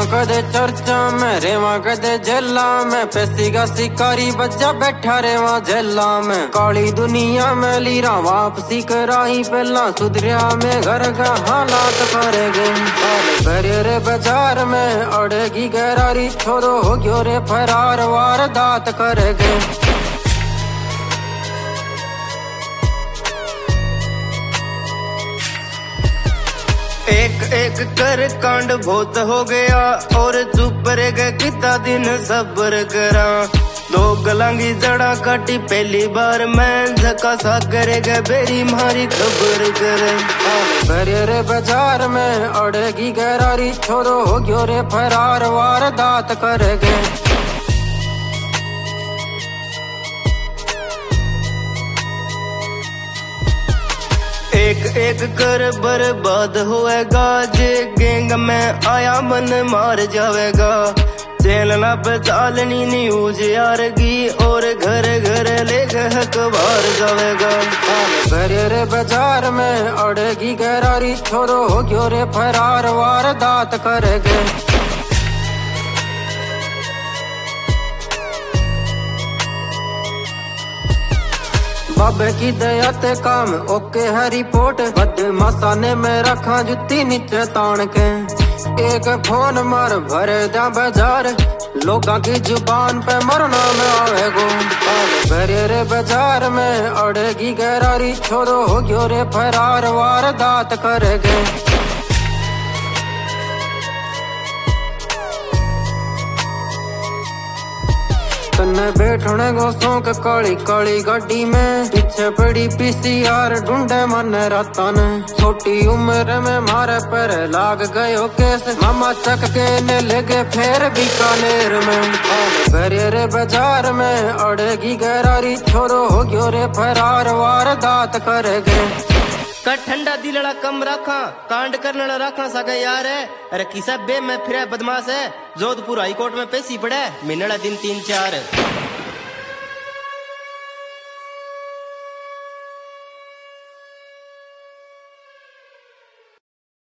कदे चर्चा में रेवा कदे जेला में पैसी का शिकारी बच्चा बैठा रेवा जेला में काली दुनिया में लीरा वापसी कराही पहला सुधरिया में घर का हालात करेगे रे बाजार में अड़ेगी गहरारी छोरो हो गयो रे फरार वारदात करेगे। एक एक कर कांड बहुत हो गया और चुप रह गए कितना दिन सब्र करा दो गलांगी जड़ा काटी पहली बार मैं झका सा करेगा बेरी मारी खबर करे रे बाजार में अड़ेगी गहरारी छोरो हो गयो रे फरार वारदात करेगे। एक एक कर बर्बाद होएगा जे गैंग में आया मन मार जाएगा चैनला पे चालनी न्यूज यारगी और घर घर लेके अखबार जाएगा। रे बाजार में अड़ेगी गहरारी छोरो हो गयो रे फरार वारदात करेगे। बाबे की दया ते काम ओके है रिपोर्ट बदमाशा ने मैं रखा जुत्ती नीचे तान के एक फोन मार भरे जा बाजार लोगों की जुबान पे मरना में आवेगो रे बाजार में अड़ेगी गहरारी छोरो हो गयो रे फरार वारदात करेगे। तन्ने बैठने गो शौक काली काली गाड़ी में पीछे पड़ी पीसीआर ढूंढे मन रातन छोटी उम्र में मारे पर लाग गयो केस मामा चक के ने लगे फिर बीकानेर में रे बाजार में अड़ेगी गहरारी छोरो हो गयो रे फरार वारदात करेगे। का ठंडा दिलड़ा कम रखा कांड करने रखना सके यार है अरे किसा बे में फिर बदमाश है जोधपुर हाईकोर्ट में पेशी पड़े मिलना दिन 3-4